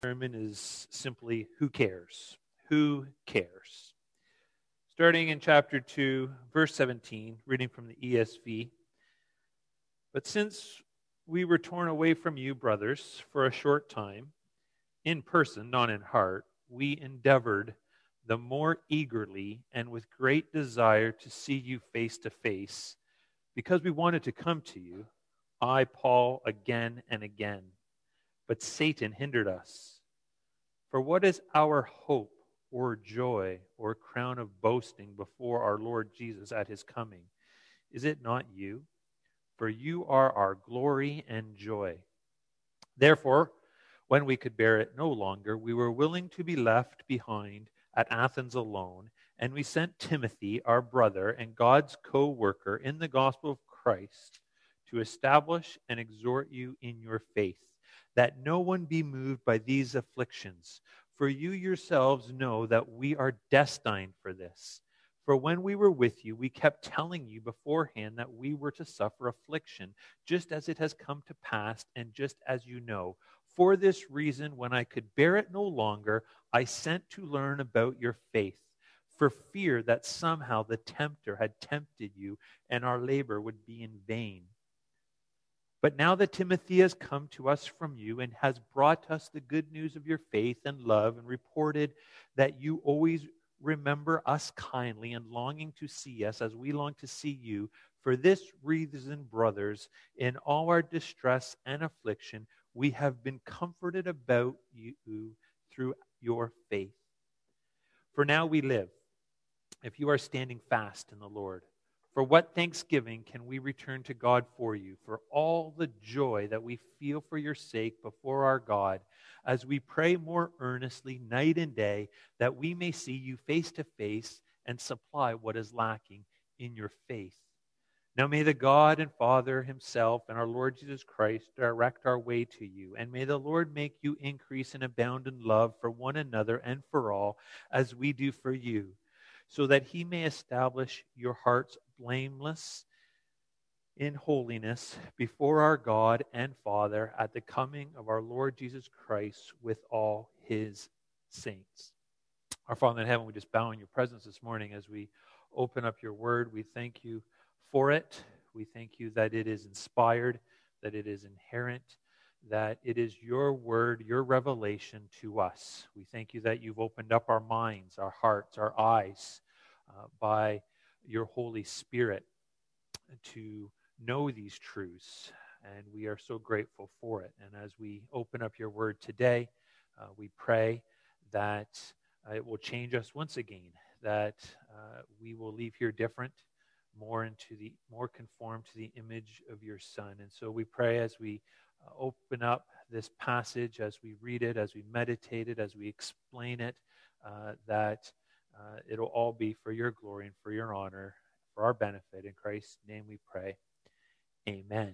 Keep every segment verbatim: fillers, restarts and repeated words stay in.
sermon is simply, who cares? Who cares? Starting in chapter two, verse seventeen, reading from the E S V. But since we were torn away from you, brothers, for a short time, in person, not in heart, we endeavored the more eagerly and with great desire to see you face to face, because we wanted to come to you, I, Paul, again and again. But Satan hindered us. For what is our hope or joy or crown of boasting before our Lord Jesus at his coming? Is it not you? For you are our glory and joy. Therefore, when we could bear it no longer, we were willing to be left behind at Athens alone, and we sent Timothy, our brother and God's co-worker in the gospel of Christ, to establish and exhort you in your faith, that no one be moved by these afflictions. For you yourselves know that we are destined for this. For when we were with you, we kept telling you beforehand that we were to suffer affliction, just as it has come to pass, and just as you know. For this reason, when I could bear it no longer, I sent to learn about your faith, for fear that somehow the tempter had tempted you, and our labor would be in vain. But now that Timothy has come to us from you and has brought us the good news of your faith and love, and reported that you always remember us kindly and longing to see us as we long to see you, for this reason, brothers, in all our distress and affliction, we have been comforted about you through your faith. For now we live, if you are standing fast in the Lord. For what thanksgiving can we return to God for you, for all the joy that we feel for your sake before our God, as we pray more earnestly night and day, that we may see you face to face and supply what is lacking in your faith. Now may the God and Father himself and our Lord Jesus Christ direct our way to you, and may the Lord make you increase and abound in love for one another and for all, as we do for you, so that he may establish your hearts blameless in holiness before our God and Father at the coming of our Lord Jesus Christ with all his saints. Our Father in heaven, we just bow in your presence this morning as we open up your word. We thank you for it. We thank you that it is inspired, that it is inherent, that it is your word, your revelation to us. We thank you that you've opened up our minds, our hearts, our eyes uh, by your Holy Spirit to know these truths, and we are so grateful for it. And as we open up your word today, uh, we pray that uh, it will change us once again, that uh, we will leave here different, more into the more conformed to the image of your Son. And so we pray as we uh, open up this passage, as we read it, as we meditate it, as we explain it, uh, that uh, it'll all be for your glory and for your honor, for our benefit. In Christ's name we pray. Amen.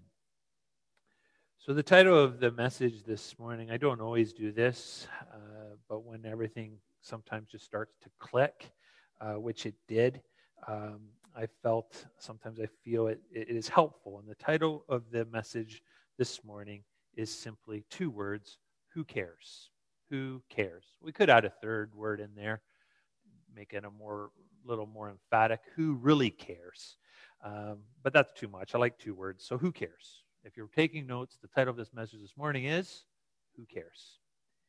So the title of the message this morning, I don't always do this, uh, but when everything sometimes just starts to click, uh, which it did, um, I felt, sometimes I feel it, it is helpful. And the title of the message this morning is simply two words: who cares? Who cares? We could add a third word in there, make it a more, little more emphatic. Who really cares? Um, but that's too much. I like two words. So who cares? If you're taking notes, the title of this message this morning is, who cares?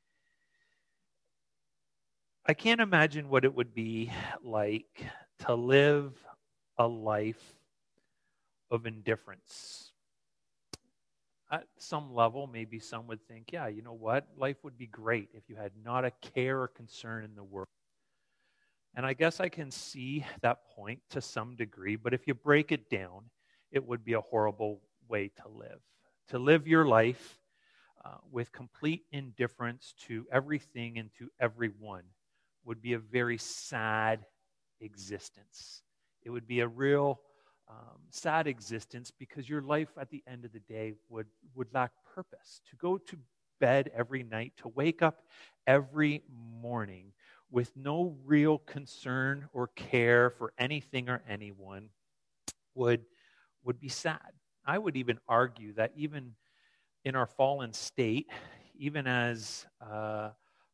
I can't imagine what it would be like to live a life of indifference. At some level, maybe some would think, yeah, you know what? Life would be great if you had not a care or concern in the world. And I guess I can see that point to some degree, but if you break it down, it would be a horrible way to live. To live your life uh, with complete indifference to everything and to everyone would be a very sad existence. It would be a real um, sad existence, because your life at the end of the day would, would lack purpose. To go to bed every night, to wake up every morning with no real concern or care for anything or anyone would, would be sad. I would even argue that even in our fallen state, even as uh,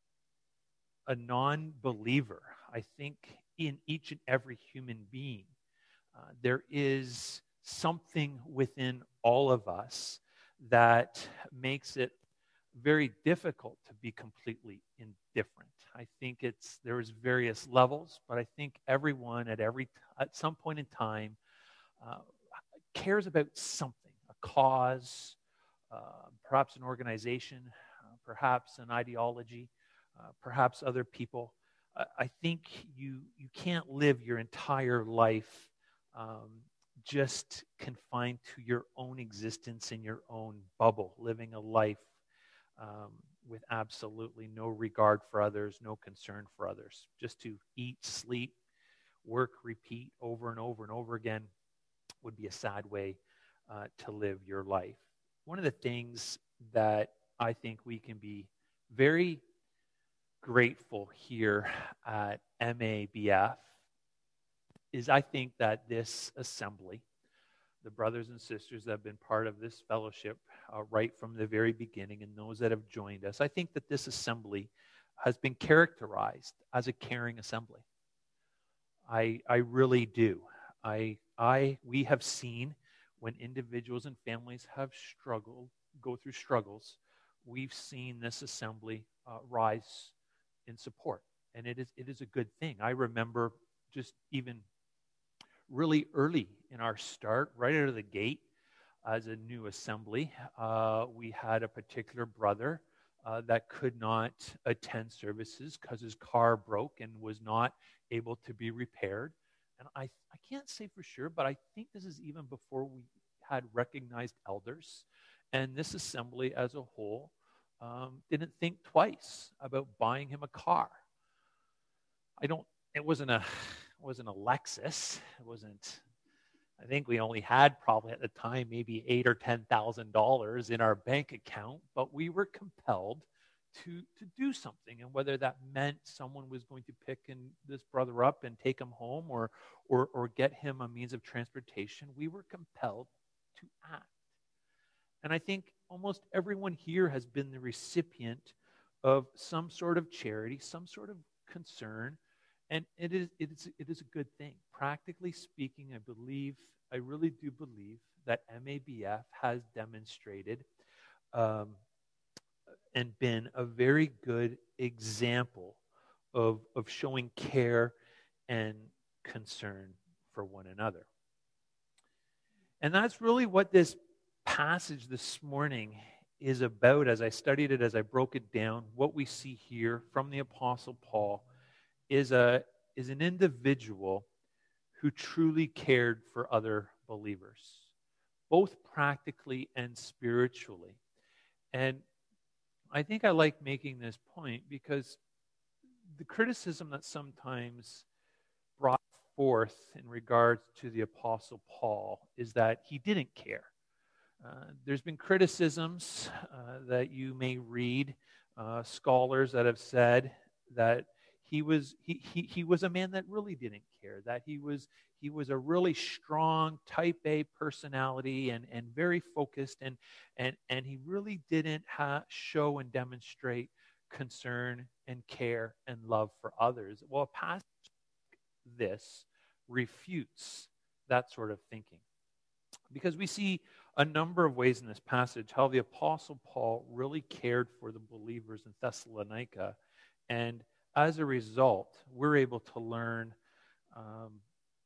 a non-believer, I think in each and every human being, uh, there is something within all of us that makes it very difficult to be completely indifferent. I think it's there's various levels, but I think everyone at every at some point in time uh, cares about something, a cause, uh, perhaps an organization, uh, perhaps an ideology, uh, perhaps other people. Uh, I think you you can't live your entire life um, just confined to your own existence in your own bubble, living a life um, with absolutely no regard for others, no concern for others, just to eat, sleep, work, repeat over and over and over again would be a sad way uh, to live your life. One of the things that I think we can be very grateful here at M A B F is I think that this assembly, the brothers and sisters that have been part of this fellowship uh, right from the very beginning and those that have joined us, I think that this assembly has been characterized as a caring assembly. I, I really do. I, I, we have seen when individuals and families have struggled, go through struggles, we've seen this assembly uh, rise in support. And it is, it is a good thing. I remember just even really early in our start, right out of the gate, as a new assembly, uh, we had a particular brother uh, that could not attend services because his car broke and was not able to be repaired. And I, I can't say for sure, but I think this is even before we had recognized elders. And this assembly as a whole um, didn't think twice about buying him a car. I don't, it wasn't a, it wasn't a Lexus. It wasn't, I think we only had probably at the time maybe eight or ten thousand dollars in our bank account, but we were compelled to to do something. And whether that meant someone was going to pick and this brother up and take him home, or or or get him a means of transportation, we were compelled to act. And I think almost everyone here has been the recipient of some sort of charity, some sort of concern. And it is, it is it is a good thing. Practically speaking, I believe, I really do believe that M A B F has demonstrated um, and been a very good example of, of showing care and concern for one another. And that's really what this passage this morning is about. As I studied it, as I broke it down, what we see here from the Apostle Paul is a is an individual who truly cared for other believers, both practically and spiritually. And I think I like making this point because the criticism that sometimes brought forth in regards to the Apostle Paul is that he didn't care. Uh, there's been criticisms uh, that you may read, uh, scholars that have said that he was he, he he was a man that really didn't care, that he was he was a really strong type A personality and and very focused, and and and he really didn't ha- show and demonstrate concern and care and love for others. Well, a passage like this refutes that sort of thinking, because we see a number of ways in this passage how the Apostle Paul really cared for the believers in Thessalonica. And as a result, we're able to learn um,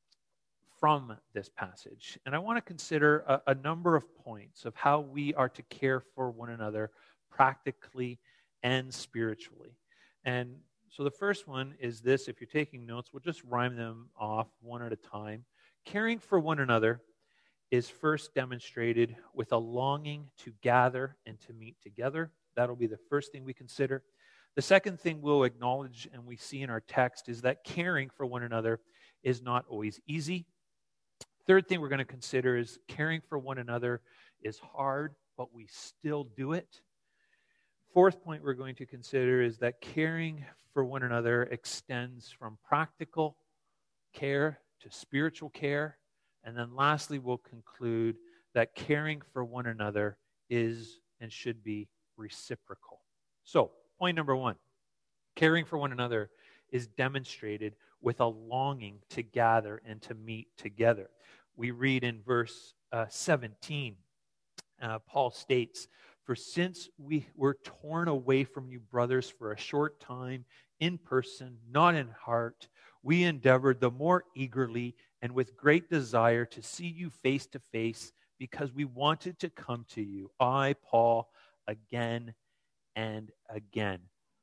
from this passage. And I want to consider a, a number of points of how we are to care for one another practically and spiritually. And so the first one is this. If you're taking notes, we'll just rhyme them off one at a time. Caring for one another is first demonstrated with a longing to gather and to meet together. That'll be the first thing we consider. The second thing we'll acknowledge and we see in our text is that caring for one another is not always easy. Third thing we're going to consider is caring for one another is hard, but we still do it. Fourth point we're going to consider is that caring for one another extends from practical care to spiritual care. And then lastly, we'll conclude that caring for one another is and should be reciprocal. So, point number one, caring for one another is demonstrated with a longing to gather and to meet together. We read in verse uh, seventeen, uh, Paul states, "For since we were torn away from you, brothers, for a short time, in person, not in heart, we endeavored the more eagerly and with great desire to see you face to face, because we wanted to come to you, I, Paul, again and again."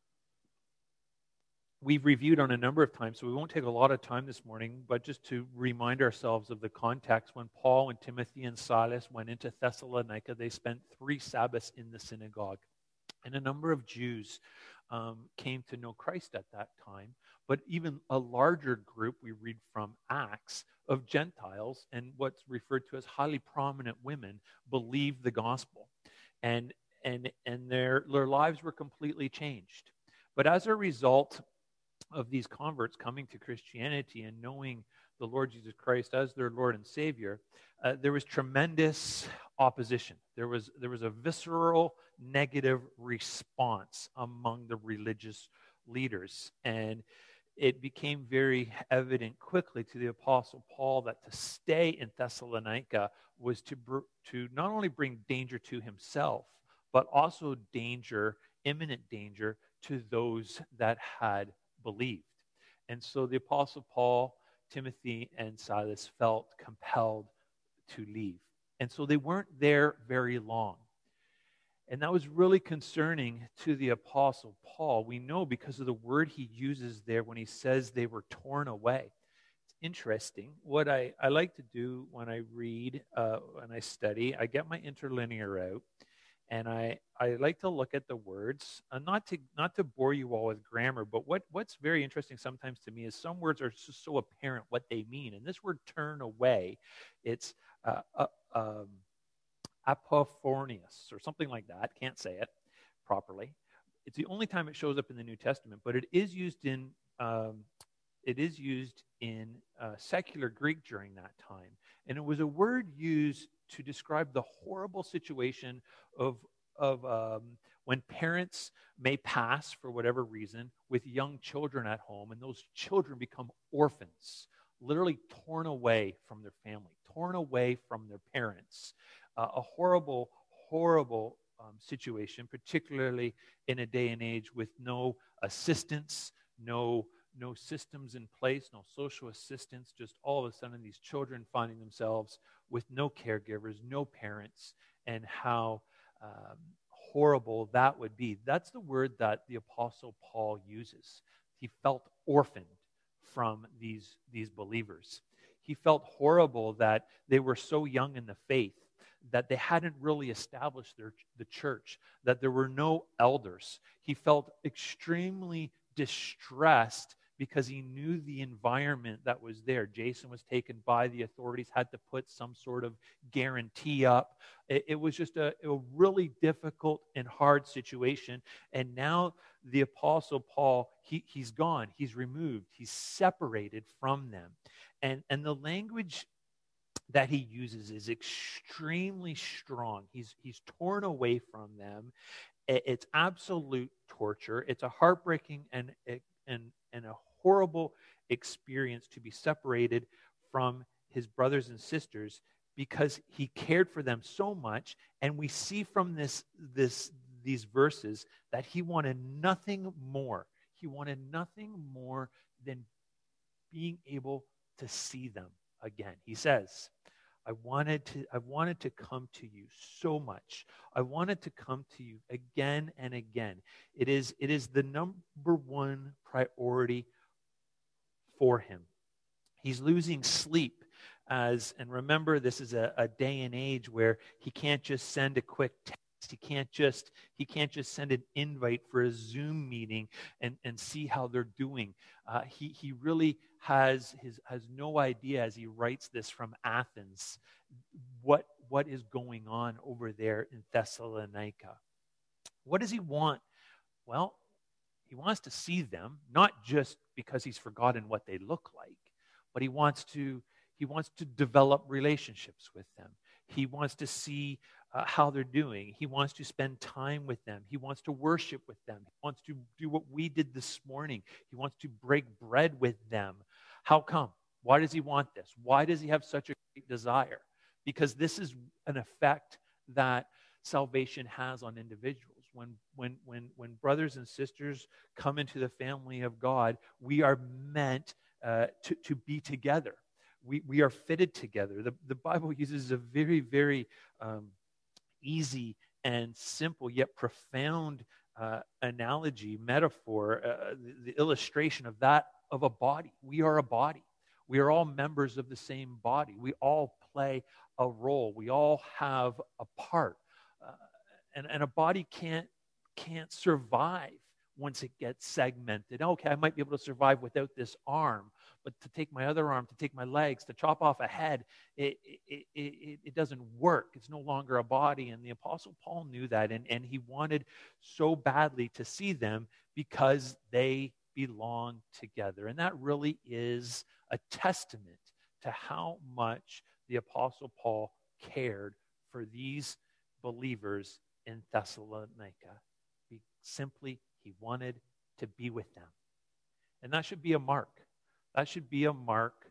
We've reviewed on a number of times, so we won't take a lot of time this morning, but just to remind ourselves of the context, when Paul and Timothy and Silas went into Thessalonica, they spent three Sabbaths in the synagogue. And a number of Jews um, came to know Christ at that time, but even a larger group, we read from Acts, of Gentiles and what's referred to as highly prominent women believed the gospel. And, and, and their, their lives were completely changed. But as a result of these converts coming to Christianity and knowing the Lord Jesus Christ as their Lord and Savior, uh, there was tremendous opposition. There was, there was a visceral negative response among the religious leaders. And it became very evident quickly to the Apostle Paul that to stay in Thessalonica was to, br- to not only bring danger to himself, but also danger, imminent danger, to those that had believed. And so the Apostle Paul, Timothy, and Silas felt compelled to leave. And so they weren't there very long. And that was really concerning to the Apostle Paul. We know because of the word he uses there when he says they were torn away. It's interesting. What I, I like to do when I read, uh, when I study, I get my interlinear out. And I, I like to look at the words, uh, not to not to bore you all with grammar, but what, what's very interesting sometimes to me is some words are just so apparent what they mean. And this word turn away, it's uh, uh, um, apophornius or something like that. Can't say it properly. It's the only time it shows up in the New Testament, but it is used in um, it is used in uh, secular Greek during that time. And it was a word used to describe the horrible situation of, of um, when parents may pass, for whatever reason, with young children at home, and those children become orphans, literally torn away from their family, torn away from their parents. Uh, a horrible, horrible um, situation, particularly in a day and age with no assistance, no no systems in place, no social assistance, just all of a sudden these children finding themselves with no caregivers, no parents, and how um, horrible that would be. That's the word that the Apostle Paul uses. He felt orphaned from these, these believers. He felt horrible that they were so young in the faith, that they hadn't really established their, the church, that there were no elders. He felt extremely distressed because he knew the environment that was there. Jason was taken by the authorities, had to put some sort of guarantee up. It, it was just a, a really difficult and hard situation. And now the Apostle Paul, he, he's gone, he's removed, he's separated from them. And, and the language that he uses is extremely strong. He's, he's torn away from them. It's absolute torture. It's a heartbreaking and, and, and a horrible experience to be separated from his brothers and sisters because he cared for them so much. And we see from this, this, these verses that he wanted nothing more. He wanted nothing more than being able to see them again. He says, I wanted to I wanted to come to you so much. I wanted to come to you again and again. It is it is the number one priority for him. He's losing sleep as, and remember, this is a, a day and age where he can't just send a quick text. He can't just he can't just send an invite for a Zoom meeting and, and see how they're doing. Uh, he he really has his has no idea as he writes this from Athens what what is going on over there in Thessalonica. What does he want? Well, he wants to see them, not just because he's forgotten what they look like, but he wants to he wants to develop relationships with them. He wants to see uh, how they're doing. He wants to spend time with them. He wants to worship with them. He wants to do what we did this morning. He wants to break bread with them. How come? Why does he want this? Why does he have such a great desire? Because this is an effect that salvation has on individuals. When, when, when, when brothers and sisters come into the family of God, we are meant uh, to, to be together. We, we are fitted together. The, the Bible uses a very, very um, easy and simple yet profound uh, analogy, metaphor, uh, the, the illustration of that of a body. We are a body. We are all members of the same body. We all play a role. We all have a part. Uh, and, and a body can't, can't survive once it gets segmented. Okay, I might be able to survive without this arm, but to take my other arm, to take my legs, to chop off a head, it, it, it, it doesn't work. It's no longer a body. And the Apostle Paul knew that, and, and he wanted so badly to see them because they belong together. And that really is a testament to how much the Apostle Paul cared for these believers in Thessalonica. He simply, he wanted to be with them. And that should be a mark. That should be a mark,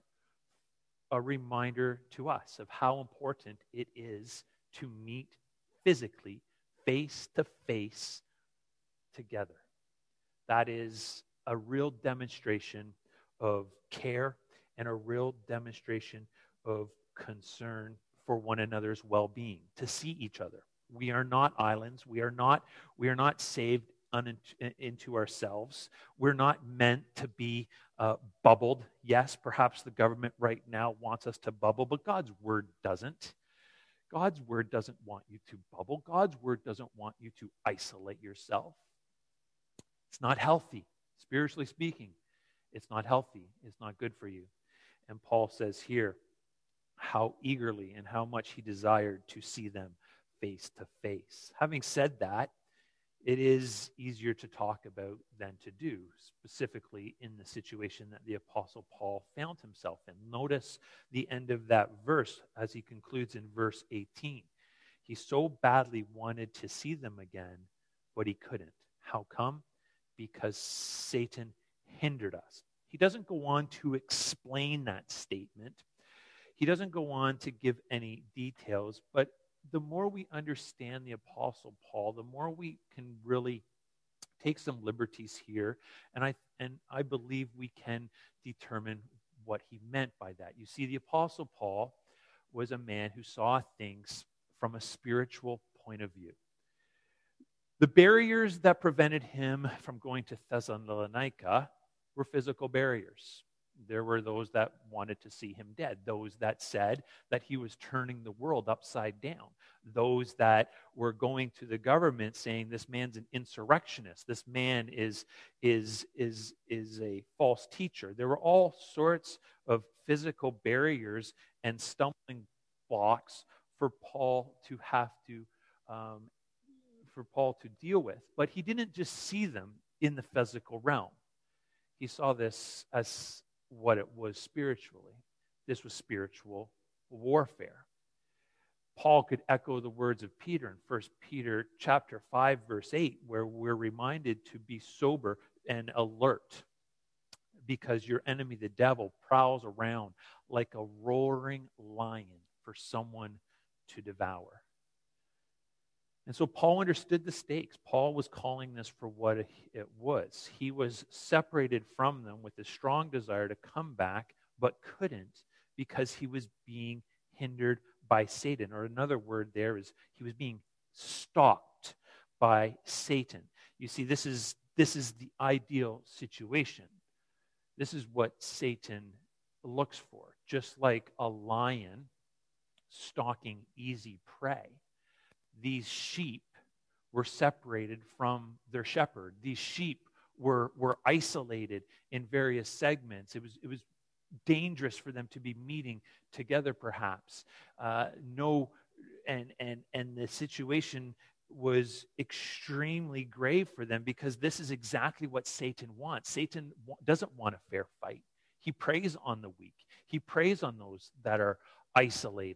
a reminder to us of how important it is to meet physically, face to face, together. That is a real demonstration of care and a real demonstration of concern for one another's well-being, to see each other. We are not islands. We are not, we are not saved un- into ourselves. We're not meant to be uh, bubbled. Yes, perhaps the government right now wants us to bubble, but God's word doesn't. God's word doesn't want you to bubble. God's word doesn't want you to isolate yourself. It's not healthy, spiritually speaking. It's not healthy. It's not good for you. And Paul says here how eagerly and how much he desired to see them face to face. Having said that, it is easier to talk about than to do, specifically in the situation that the Apostle Paul found himself in. Notice the end of that verse as he concludes in verse eighteen. He so badly wanted to see them again, but he couldn't. How come? Because Satan hindered us. He doesn't go on to explain that statement. He doesn't go on to give any details, but the more we understand the Apostle Paul, the more we can really take some liberties here, and I and I believe we can determine what he meant by that. You see, the Apostle Paul was a man who saw things from a spiritual point of view. The barriers that prevented him from going to Thessalonica were physical barriers. There were those that wanted to see him dead, those that said that he was turning the world upside down, those that were going to the government saying this man's an insurrectionist, this man is, is, is, is a false teacher. There were all sorts of physical barriers and stumbling blocks for Paul to have to, um, for Paul to deal with. But he didn't just see them in the physical realm. He saw this as what it was spiritually. This was spiritual warfare. Paul could echo the words of Peter in First Peter chapter five, verse eight, where we're reminded to be sober and alert because your enemy, the devil, prowls around like a roaring lion for someone to devour. And so Paul understood the stakes. Paul was calling this for what it was. He was separated from them with a strong desire to come back, but couldn't because he was being hindered by Satan. Or another word there is he was being stalked by Satan. You see, this is, this is the ideal situation. This is what Satan looks for. Just like a lion stalking easy prey, these sheep were separated from their shepherd. These sheep were, were isolated in various segments. It was, it was dangerous for them to be meeting together, perhaps. Uh, no, and, and, and the situation was extremely grave for them because this is exactly what Satan wants. Satan doesn't want a fair fight. He preys on the weak. He preys on those that are isolated.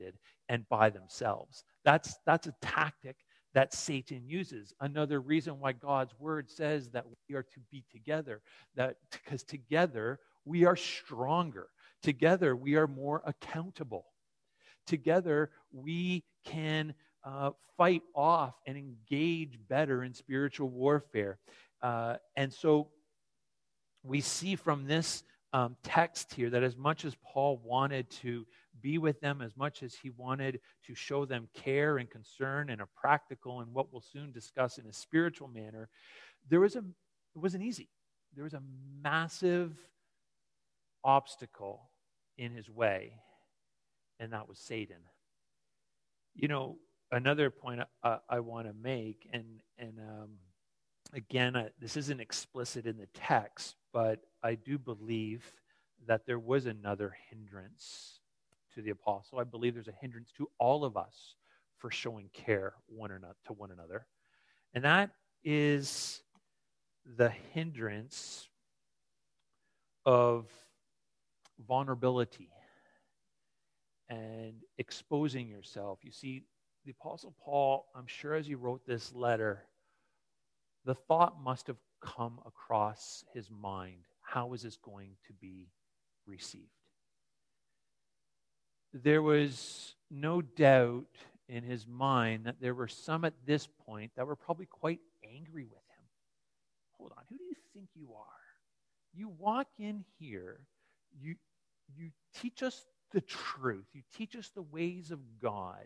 and by themselves. That's, that's a tactic that Satan uses. Another reason why God's word says that we are to be together, that because together we are stronger. Together we are more accountable. Together we can uh, fight off and engage better in spiritual warfare. Uh, and so we see from this um, text here that as much as Paul wanted to be with them, as much as he wanted to show them care and concern in a practical and what we'll soon discuss in a spiritual manner, there was a, it wasn't easy. There was a massive obstacle in his way, and that was Satan. You know, another point I, I want to make, and, and um, again, uh, this isn't explicit in the text, but I do believe that there was another hindrance to the apostle. I believe there's a hindrance to all of us for showing care one another, to one another. And that is the hindrance of vulnerability and exposing yourself. You see, the Apostle Paul, I'm sure as he wrote this letter, the thought must have come across his mind. How is this going to be received? There was no doubt in his mind that there were some at this point that were probably quite angry with him. Hold on, who do you think you are? You walk in here, you, you teach us the truth, you teach us the ways of God.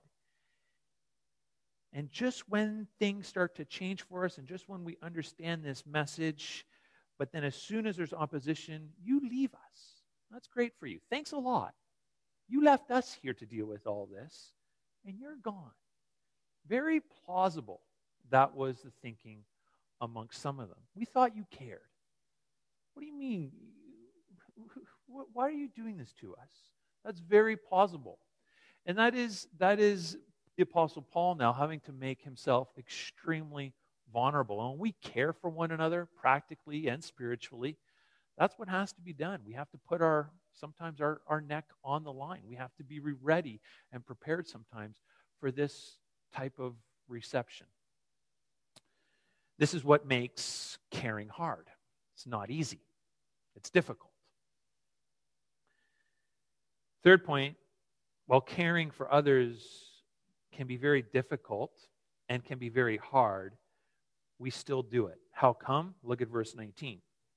And just when things start to change for us, and just when we understand this message, but then as soon as there's opposition, you leave us. That's great for you. Thanks a lot. You left us here to deal with all this, and you're gone. Very plausible that was the thinking amongst some of them. We thought you cared. What do you mean? Why are you doing this to us? That's very plausible. And that is that is the Apostle Paul now having to make himself extremely vulnerable. And we care for one another practically and spiritually. That's what has to be done. We have to put our, sometimes our, our neck on the line. We have to be ready and prepared sometimes for this type of reception. This is what makes caring hard. It's not easy. It's difficult. Third point, while caring for others can be very difficult and can be very hard, we still do it. How come? Look at verse nineteen.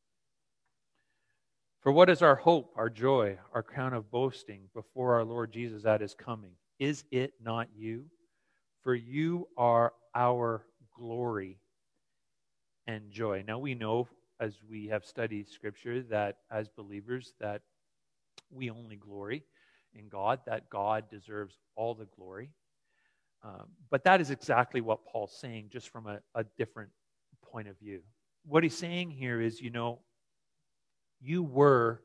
For what is our hope, our joy, our crown of boasting before our Lord Jesus at his coming? Is it not you? For you are our glory and joy. Now we know, as we have studied Scripture, that as believers that we only glory in God, that God deserves all the glory. Um, but that is exactly what Paul's saying, just from a, a different point of view. What he's saying here is, you know, you were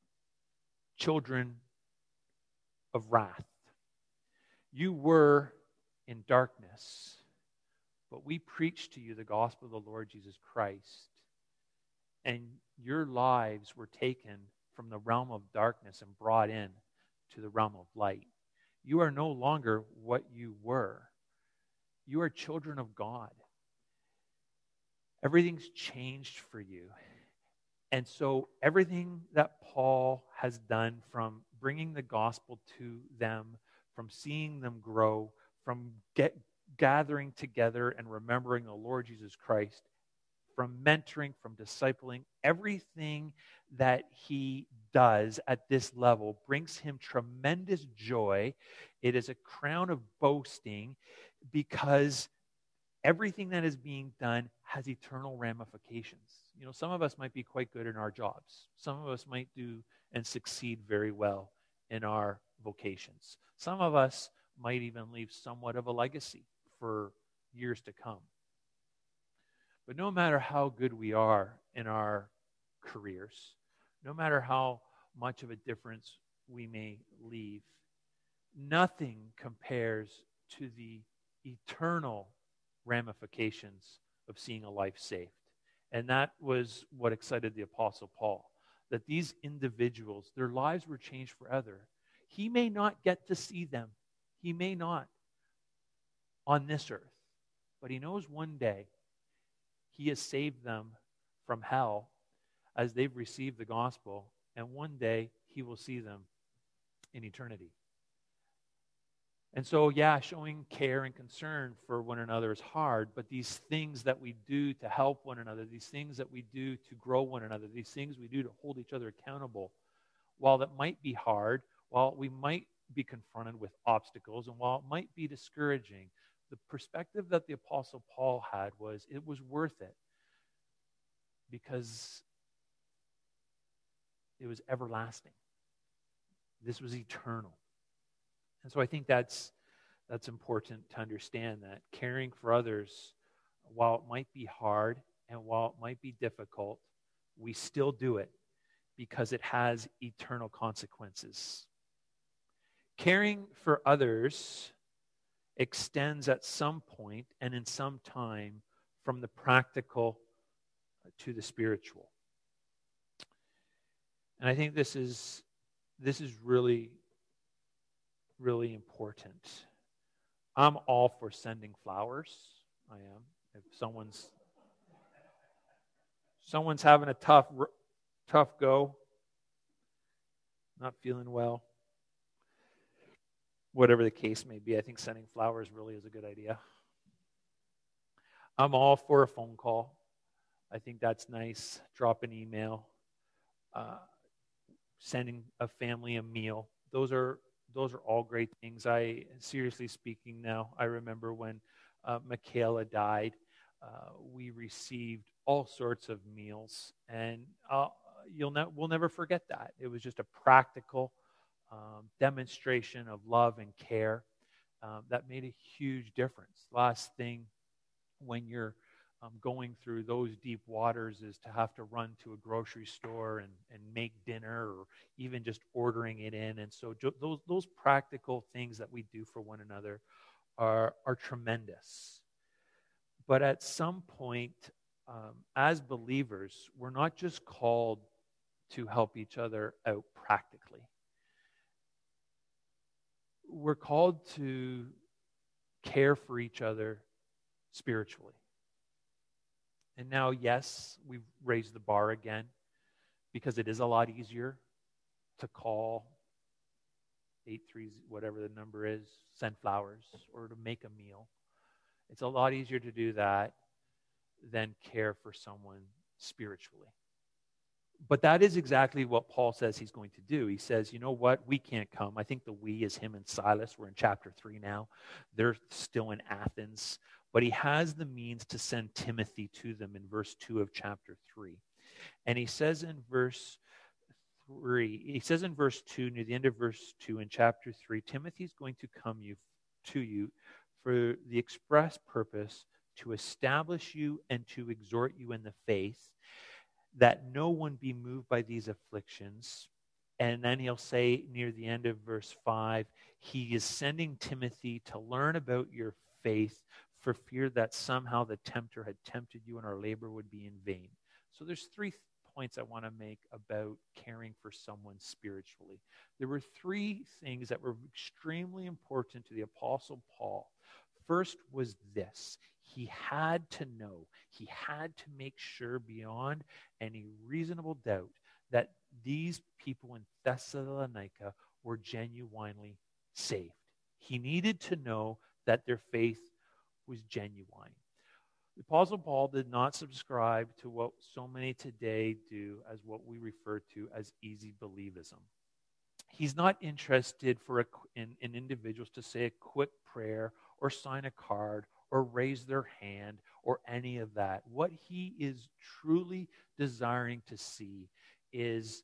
children of wrath. You were in darkness, but we preached to you the gospel of the Lord Jesus Christ, and your lives were taken from the realm of darkness and brought in to the realm of light. You are no longer what you were. You are children of God. Everything's changed for you. And so everything that Paul has done, from bringing the gospel to them, from seeing them grow, from get, gathering together and remembering the Lord Jesus Christ, from mentoring, from discipling, everything that he does at this level brings him tremendous joy. It is a crown of boasting because everything that is being done has eternal ramifications. You know, some of us might be quite good in our jobs. Some of us might do and succeed very well in our vocations. Some of us might even leave somewhat of a legacy for years to come. But no matter how good we are in our careers, no matter how much of a difference we may leave, nothing compares to the eternal ramifications of seeing a life saved. And that was what excited the Apostle Paul, that these individuals, their lives were changed forever. He may not get to see them. He may not on this earth, but he knows one day he has saved them from hell as they've received the gospel, and one day he will see them in eternity. And so, yeah, showing care and concern for one another is hard, but these things that we do to help one another, these things that we do to grow one another, these things we do to hold each other accountable, while that might be hard, while we might be confronted with obstacles, and while it might be discouraging, the perspective that the Apostle Paul had was it was worth it because it was everlasting. This was eternal. And so I think that's that's important to understand, that caring for others, while it might be hard and while it might be difficult, we still do it because it has eternal consequences. Caring for others extends at some point and in some time from the practical to the spiritual. And I think this is this is really really important. I'm all for sending flowers. I am. If someone's someone's having a tough tough go, not feeling well, whatever the case may be, I think sending flowers really is a good idea. I'm all for a phone call. I think that's nice. Drop an email. Uh, sending a family a meal. Those are Those are all great things. I, seriously speaking now, I remember when uh, Michaela died, uh, we received all sorts of meals, and uh, you'll ne- we'll never forget that. It was just a practical um, demonstration of love and care um, that made a huge difference. Last thing, when you're um, going through those deep waters, is to have to run to a grocery store and, and make dinner, or even just ordering it in. And so jo- those those practical things that we do for one another are are tremendous. But at some point, um, as believers, we're not just called to help each other out practically. We're called to care for each other spiritually. And now, yes, we've raised the bar again, because it is a lot easier to call eight three, whatever the number is, send flowers, or to make a meal. It's a lot easier to do that than care for someone spiritually. But that is exactly what Paul says he's going to do. He says, you know what, we can't come. I think the we is him and Silas. We're in chapter three now. They're still in Athens. But he has the means to send Timothy to them in verse two of chapter three. And he says in verse three, he says in verse two, near the end of verse two in chapter three, Timothy's going to come you, to you for the express purpose to establish you and to exhort you in the faith, that no one be moved by these afflictions. And then he'll say near the end of verse five, he is sending Timothy to learn about your faith, for fear that somehow the tempter had tempted you and our labor would be in vain. So there's three th- points I want to make about caring for someone spiritually. There were three things that were extremely important to the Apostle Paul. First was this: he had to know, he had to make sure beyond any reasonable doubt that these people in Thessalonica were genuinely saved. He needed to know that their faith was genuine. The Apostle Paul did not subscribe to what so many today do as what we refer to as easy believism. He's not interested for a, in, in individuals to say a quick prayer or sign a card or raise their hand or any of that. What he is truly desiring to see is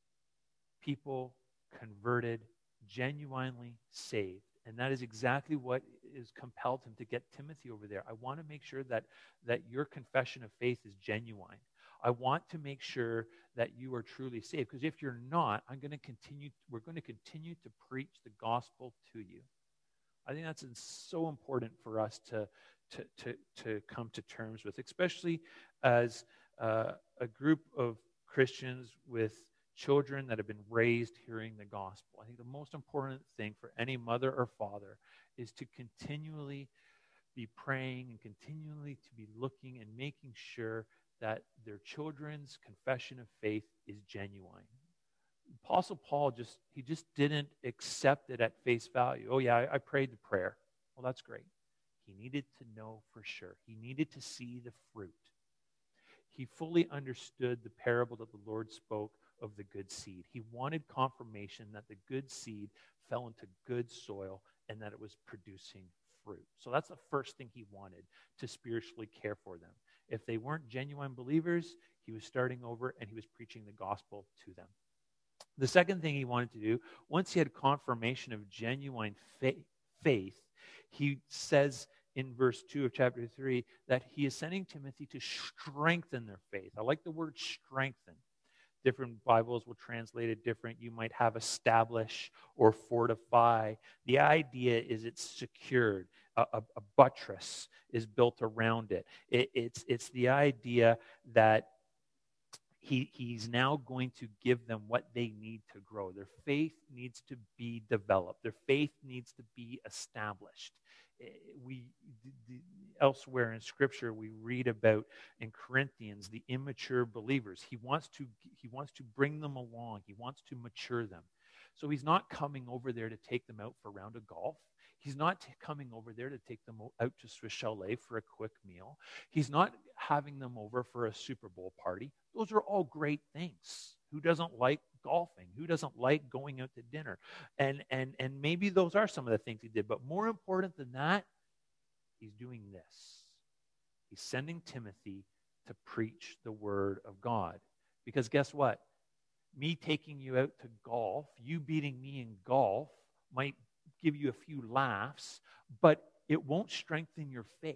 people converted, genuinely saved. And that is exactly what is compelled him to get Timothy over there. I want to make sure that, that your confession of faith is genuine. I want to make sure that you are truly saved. Because if you're not, I'm going to continue, we're going to continue to preach the gospel to you. I think that's so important for us to, to, to, to come to terms with, especially as uh, a group of Christians with children that have been raised hearing the gospel. I think the most important thing for any mother or father is to continually be praying and continually to be looking and making sure that their children's confession of faith is genuine. Apostle Paul just, he just didn't accept it at face value. Oh yeah, I, I prayed the prayer. Well, that's great. He needed to know for sure. He needed to see the fruit. He fully understood the parable that the Lord spoke of the good seed. He wanted confirmation that the good seed fell into good soil and that it was producing fruit. So that's the first thing he wanted, to spiritually care for them. If they weren't genuine believers, he was starting over and he was preaching the gospel to them. The second thing he wanted to do, once he had confirmation of genuine faith, he says in verse two of chapter three that he is sending Timothy to strengthen their faith. I like the word strengthen. Different Bibles will translate it different. You might have establish or fortify. The idea is it's secured. A, a, a buttress is built around it. it it's, it's the idea that He, he's now going to give them what they need to grow. Their faith needs to be developed. Their faith needs to be established. We elsewhere in Scripture we read about in Corinthians the immature believers. He wants to he wants to bring them along. He wants to mature them. So he's not coming over there to take them out for a round of golf. He's not t- coming over there to take them out to Swiss Chalet for a quick meal. He's not having them over for a Super Bowl party. Those are all great things. Who doesn't like golfing? Who doesn't like going out to dinner? And, and, and maybe those are some of the things he did. But more important than that, he's doing this. He's sending Timothy to preach the word of God. Because guess what? Me taking you out to golf, you beating me in golf, might give you a few laughs, but it won't strengthen your faith.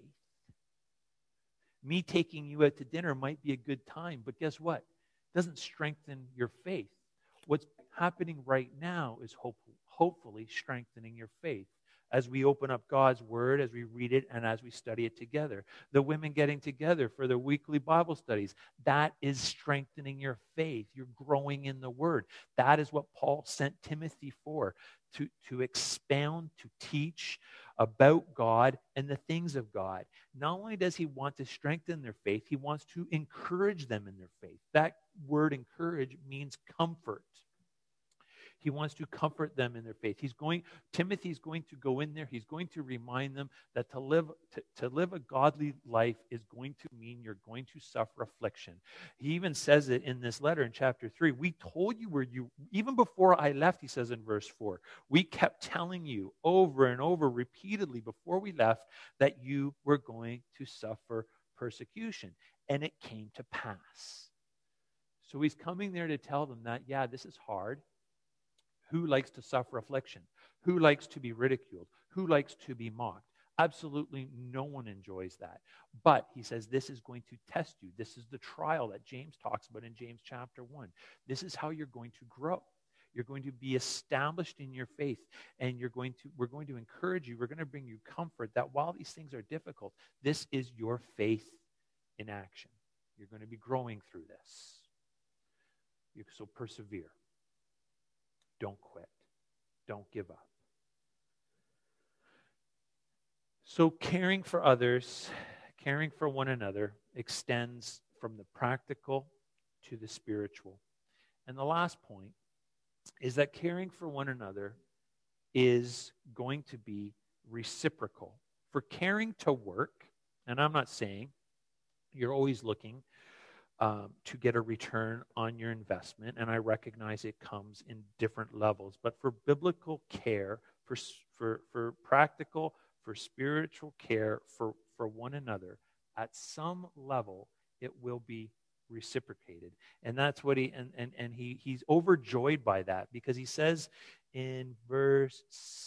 Me taking you out to dinner might be a good time, but guess what? It doesn't strengthen your faith. What's happening right now is hope, hopefully strengthening your faith as we open up God's word, as we read it, and as we study it together. The women getting together for their weekly Bible studies, that is strengthening your faith. You're growing in the word. That is what Paul sent Timothy for, to, to expound, to teach about God and the things of God. Not only does he want to strengthen their faith, he wants to encourage them in their faith. That word encourage means comfort. He wants to comfort them in their faith. He's going, Timothy's going to go in there. He's going to remind them that to live to, to live a godly life is going to mean you're going to suffer affliction. He even says it in this letter in chapter three. We told you where you, even before I left, he says in verse four, we kept telling you over and over repeatedly before we left that you were going to suffer persecution. And it came to pass. So he's coming there to tell them that, yeah, this is hard. Who likes to suffer affliction? Who likes to be ridiculed? Who likes to be mocked? Absolutely no one enjoys that. But he says this is going to test you. This is the trial that James talks about in James chapter one. This is how you're going to grow. You're going to be established in your faith, and you're going to, we're going to encourage you. We're going to bring you comfort that while these things are difficult, this is your faith in action. You're going to be growing through this. So persevere. Don't quit. Don't give up. So caring for others, caring for one another extends from the practical to the spiritual. And the last point is that caring for one another is going to be reciprocal. For caring to work, and I'm not saying you're always looking Um, to get a return on your investment, and I recognize it comes in different levels. But for biblical care, for for for practical, for spiritual care for, for one another, at some level, it will be reciprocated. And that's what he and and, and he he's overjoyed by that, because he says in verse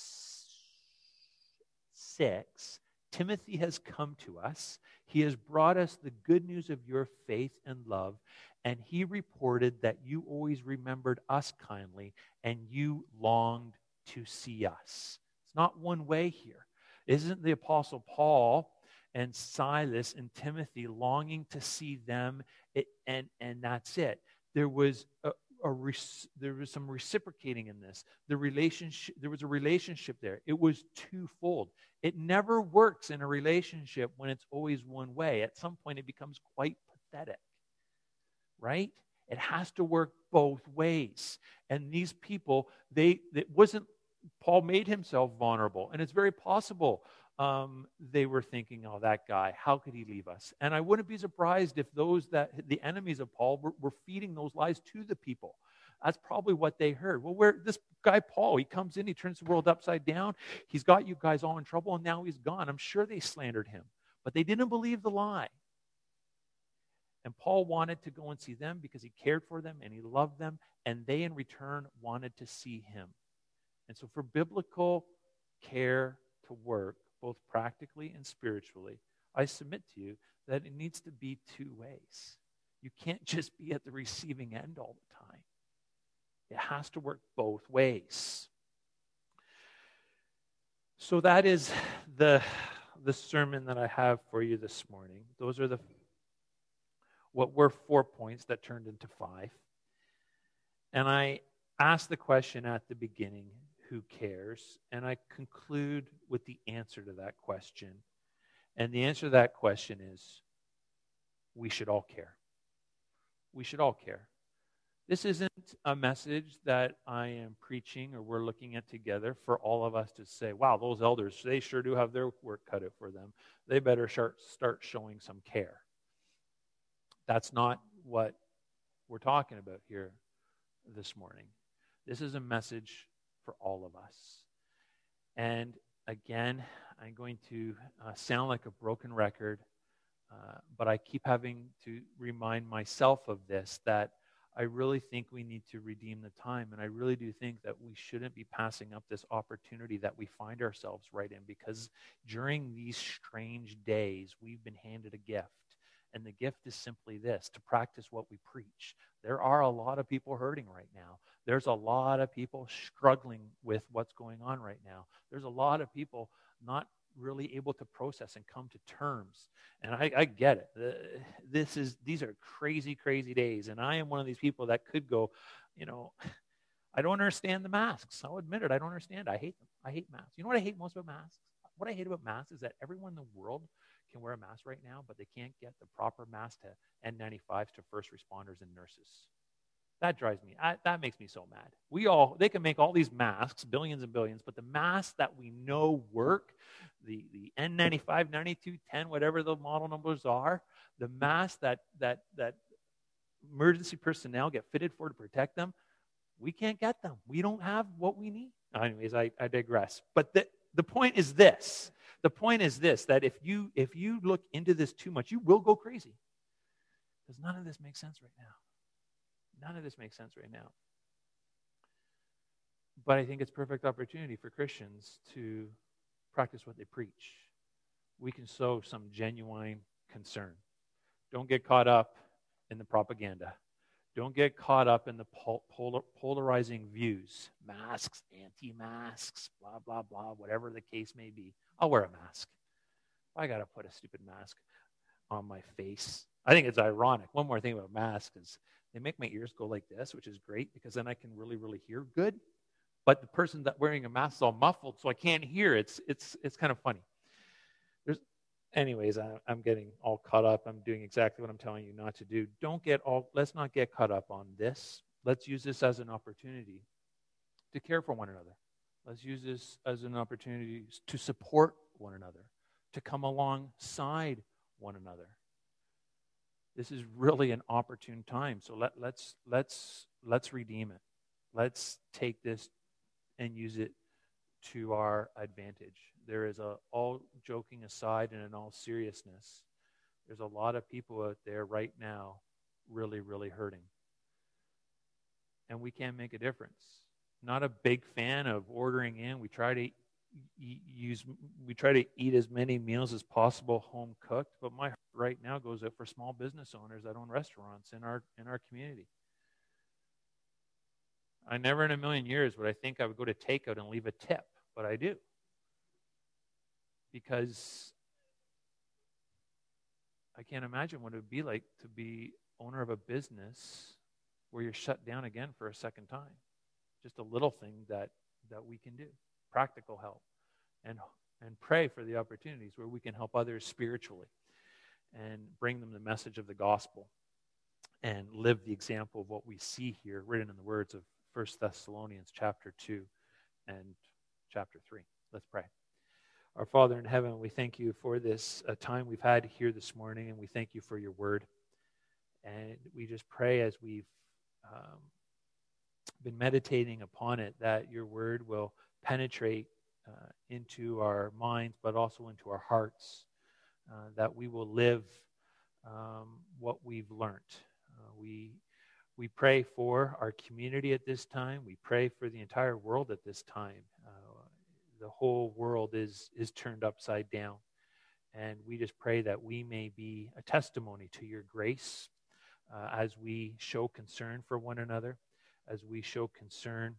six, Timothy has come to us. He has brought us the good news of your faith and love, and he reported that you always remembered us kindly, and you longed to see us. It's not one way here. Isn't the Apostle Paul and Silas and Timothy longing to see them, it, and, and that's it. There was a, a res- there was some reciprocating in this. The relationship, there was a relationship there. It was twofold. It never works in a relationship when it's always one way. At some point, it becomes quite pathetic, right? It has to work both ways. And these people, they it wasn't, Paul made himself vulnerable. And it's very possible um, they were thinking, oh, that guy, how could he leave us? And I wouldn't be surprised if those that, the enemies of Paul were, were feeding those lies to the people. That's probably what they heard. Well, where this guy Paul, he comes in, he turns the world upside down. He's got you guys all in trouble, and now he's gone. I'm sure they slandered him. But they didn't believe the lie. And Paul wanted to go and see them because he cared for them and he loved them, and they in return wanted to see him. And so for biblical care to work, both practically and spiritually, I submit to you that it needs to be two ways. You can't just be at the receiving end all the time. It has to work both ways. So that is the, the sermon that I have for you this morning. Those are the what were four points that turned into five. And I asked the question at the beginning, who cares? And I conclude with the answer to that question. And the answer to that question is, we should all care. We should all care. This isn't a message that I am preaching or we're looking at together for all of us to say, wow, those elders, they sure do have their work cut out for them. They better start, start showing some care. That's not what we're talking about here this morning. This is a message for all of us. And again, I'm going to uh, sound like a broken record, uh, but I keep having to remind myself of this, that I really think we need to redeem the time. And I really do think that we shouldn't be passing up this opportunity that we find ourselves right in, because during these strange days, we've been handed a gift. And the gift is simply this, to practice what we preach. There are a lot of people hurting right now. There's a lot of people struggling with what's going on right now. There's a lot of people not really able to process and come to terms. And I, I get it. The, this is these are crazy, crazy days. And I am one of these people that could go, you know, I don't understand the masks. I'll admit it. I don't understand. I hate them. I hate masks. You know what I hate most about masks? What I hate about masks is that everyone in the world can wear a mask right now, but they can't get the proper mask to N ninety-fives to first responders and nurses. That drives me. I, that makes me so mad. We all, they can make all these masks, billions and billions, but the masks that we know work, the, the N ninety-five, ninety-two, ten, whatever the model numbers are, the masks that, that, that emergency personnel get fitted for to protect them, we can't get them. We don't have what we need. Anyways, I, I digress. But the, the point is this. The point is this, that if you if you look into this too much, you will go crazy. Because none of this makes sense right now. None of this makes sense right now. But I think it's a perfect opportunity for Christians to practice what they preach. We can sow some genuine concern. Don't get caught up in the propaganda. Don't get caught up in the pol- polar, polarizing views. Masks, anti-masks, blah, blah, blah, whatever the case may be. I'll wear a mask. I got to put a stupid mask on my face. I think it's ironic. One more thing about masks is they make my ears go like this, which is great because then I can really, really hear good. But the person that wearing a mask is all muffled, so I can't hear. It's it's it's kind of funny. There's, anyways, I, I'm getting all caught up. I'm doing exactly what I'm telling you not to do. Don't get all. Let's not get caught up on this. Let's use this as an opportunity to care for one another. Let's use this as an opportunity to support one another, to come alongside one another. This is really an opportune time. So let, let's let's let's redeem it. Let's take this and use it to our advantage. There is a, all joking aside and in all seriousness, there's a lot of people out there right now really, really hurting. And we can make a difference. Not a big fan of ordering in. We try to eat, use we try to eat as many meals as possible home cooked, but my heart right now goes out for small business owners that own restaurants in our in our community. I never in a million years would I think I would go to takeout and leave a tip, but I do. Because I can't imagine what it would be like to be owner of a business where you're shut down again for a second time. Just a little thing that, that we can do, practical help. And, and pray for the opportunities where we can help others spiritually and bring them the message of the gospel and live the example of what we see here written in the words of First Thessalonians chapter two and chapter three. Let's pray. Our Father in heaven, we thank you for this uh, time we've had here this morning, and we thank you for your word. And we just pray as we've um, been meditating upon it that your word will penetrate uh, into our minds, but also into our hearts, uh, that we will live um, what we've learned. Uh, we we pray for our community at this time. We pray for the entire world at this time. Uh, the whole world is is turned upside down, and we just pray that we may be a testimony to your grace uh, as we show concern for one another, as we show concern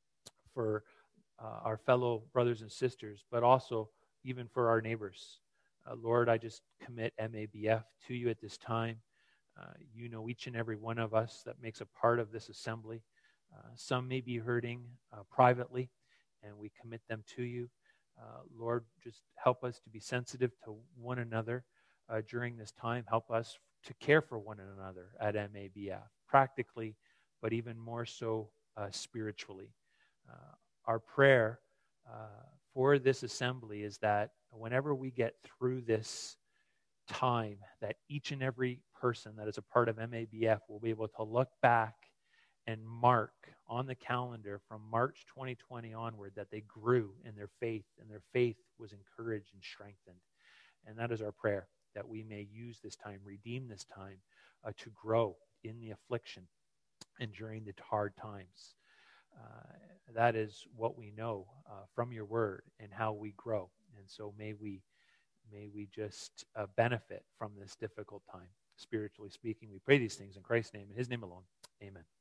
for uh, our fellow brothers and sisters, but also even for our neighbors. Uh, Lord, I just commit M A B F to you at this time. Uh, you know each and every one of us that makes a part of this assembly. Uh, some may be hurting uh, privately, and we commit them to you. Uh, Lord, just help us to be sensitive to one another uh, during this time. Help us to care for one another at M A B F, practically, but even more so uh, spiritually. Uh, our prayer uh, for this assembly is that whenever we get through this time, that each and every person that is a part of M A B F will be able to look back and mark on the calendar from March twenty twenty onward that they grew in their faith, and their faith was encouraged and strengthened. And that is our prayer, that we may use this time, redeem this time uh, to grow in the affliction and during the hard times. Uh, that is what we know uh, from your word and how we grow. And so may we may we just uh, benefit from this difficult time, spiritually speaking. We pray these things in Christ's name, in his name alone. Amen.